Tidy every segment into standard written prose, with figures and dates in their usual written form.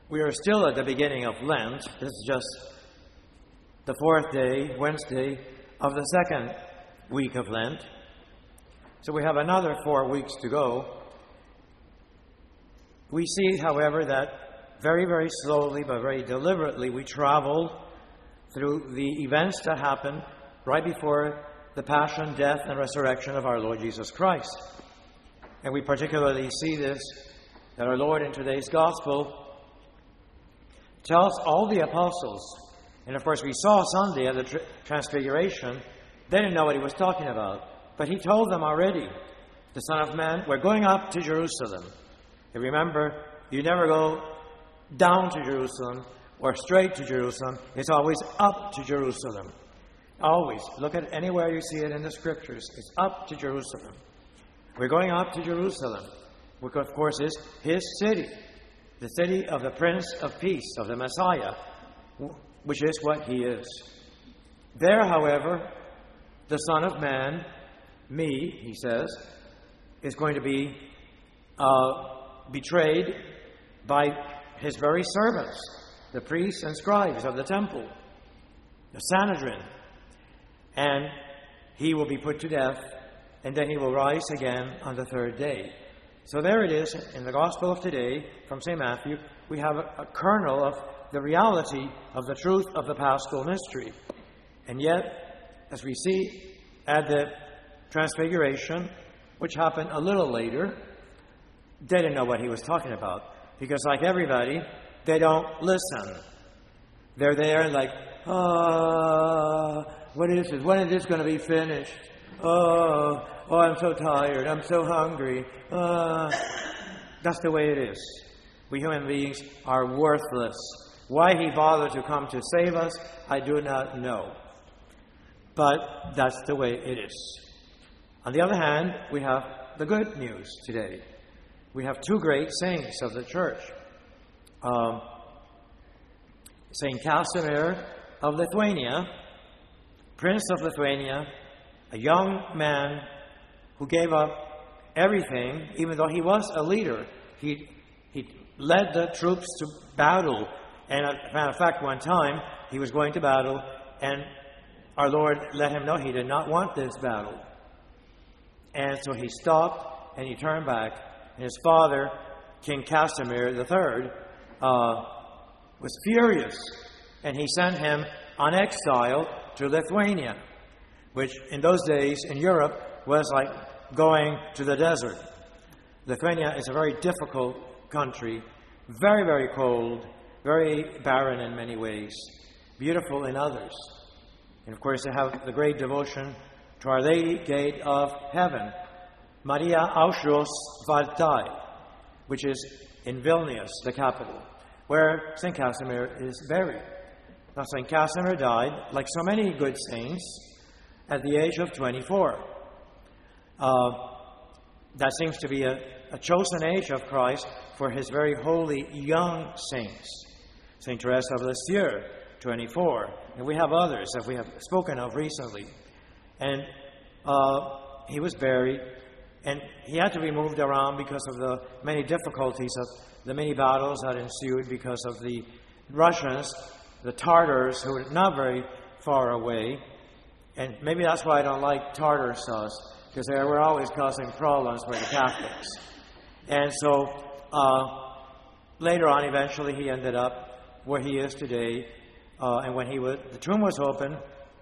We are still at the beginning of Lent. This is just the fourth day, Wednesday, of the second week of Lent. So we have another 4 weeks to go. We see, however, that very, very slowly but very deliberately we travel through the events that happen right before the passion, death, and resurrection of our Lord Jesus Christ. And we particularly see this, that our Lord in today's Gospel tells all the apostles, and of course we saw Sunday at the Transfiguration, they didn't know what he was talking about. But he told them already, the Son of Man, we're going up to Jerusalem. And remember, you never go down to Jerusalem or straight to Jerusalem. It's always up to Jerusalem. Always. Look at anywhere you see it in the Scriptures. It's up to Jerusalem. We're going up to Jerusalem, which of course is his city. The city of the Prince of Peace, of the Messiah, which is what he is. There, however, the Son of Man, me, he says, is going to be betrayed by his very servants, the priests and scribes of the temple, the Sanhedrin. And he will be put to death, and then he will rise again on the third day. So there it is in the Gospel of today from St. Matthew. We have a kernel of the reality of the truth of the Paschal mystery. And yet, as we see at the Transfiguration, which happened a little later, they didn't know what he was talking about. Because like everybody, they don't listen. They're there like, what is it? When is this going to be finished? Oh, I'm so tired. I'm so hungry. That's the way it is. We human beings are worthless. Why he bothered to come to save us, I do not know. But that's the way it is. On the other hand, we have the good news today. We have two great saints of the Church. Saint Casimir of Lithuania, Prince of Lithuania, a young man who gave up everything, even though he was a leader. He led the troops to battle. And as a matter of fact, one time he was going to battle, and our Lord let him know he did not want this battle. And so he stopped and he turned back. And his father, King Casimir III, was furious. And he sent him on exile to Lithuania, which in those days in Europe was like going to the desert. Lithuania is a very difficult country, very, very cold, very barren in many ways, beautiful in others. And of course, they have the great devotion to Our Lady, Gate of Heaven, Maria Aušros Vartai, which is in Vilnius, the capital, where St. Casimir is buried. Now, St. Casimir died, like so many good saints, at the age of 24. That seems to be a chosen age of Christ for his very holy young saints. St. Teresa of Lisieux, 24. And we have others that we have spoken of recently. And he was buried, and he had to be moved around because of the many difficulties of the many battles that ensued because of the Russians, the Tartars, who were not very far away. And maybe that's why I don't like Tartar sauce, because they were always causing problems for the Catholics. And so later on, eventually, he ended up where he is today. And when the tomb was opened,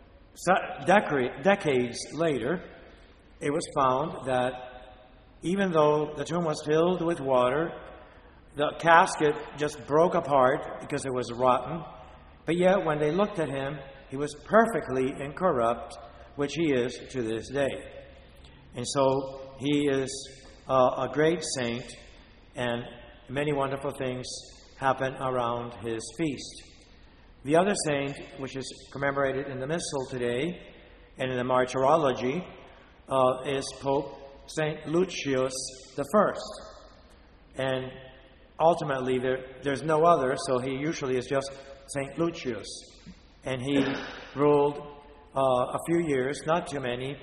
decades later, it was found that even though the tomb was filled with water, the casket just broke apart because it was rotten. But yet, when they looked at him, he was perfectly incorrupt, which he is to this day. And so he is a great saint, and many wonderful things happen around his feast. The other saint, which is commemorated in the Missal today and in the Martyrology, is Pope St. Lucius I. And ultimately, there's no other, so he usually is just St. Lucius. And he ruled a few years, not too many,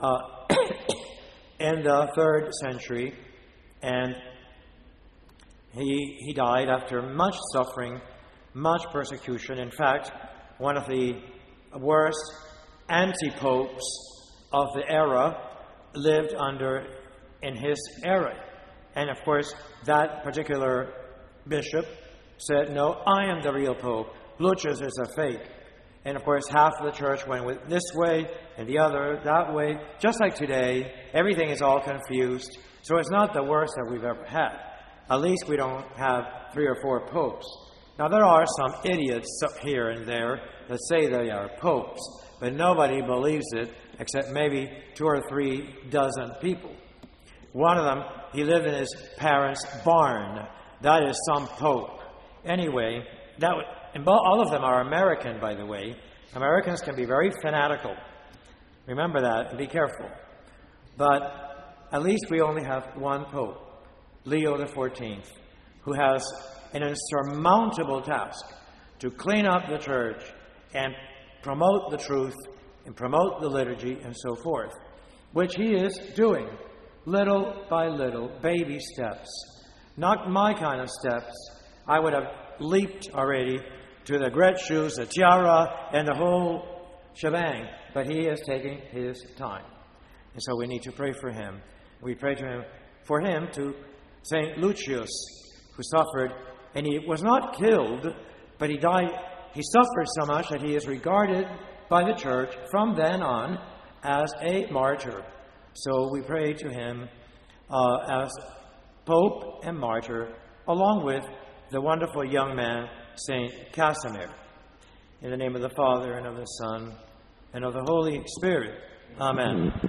in the 3rd century. And He died after much suffering, much persecution. In fact, one of the worst anti-popes of the era lived in his era. And of course, that particular bishop said, no, I am the real pope. Lucius is a fake. And of course, half of the church went with this way and the other that way. Just like today, everything is all confused. So it's not the worst that we've ever had. At least we don't have 3 or 4 popes. Now, there are some idiots here and there that say they are popes, but nobody believes it except maybe 2 or 3 dozen people. One of them, he lived in his parents' barn. That is some pope. Anyway, all of them are American, by the way. Americans can be very fanatical. Remember that and be careful. But at least we only have one pope, Leo XIV, who has an insurmountable task to clean up the church and promote the truth and promote the liturgy and so forth, which he is doing little by little, baby steps. Not my kind of steps. I would have leaped already to the great shoes, the tiara, and the whole shebang. But he is taking his time. And so we need to pray for him. We pray for him to St. Lucius, who suffered, and he was not killed, but he died. He suffered so much that he is regarded by the church from then on as a martyr. So we pray to him as Pope and martyr, along with the wonderful young man, St. Casimir. In the name of the Father, and of the Son, and of the Holy Spirit. Amen.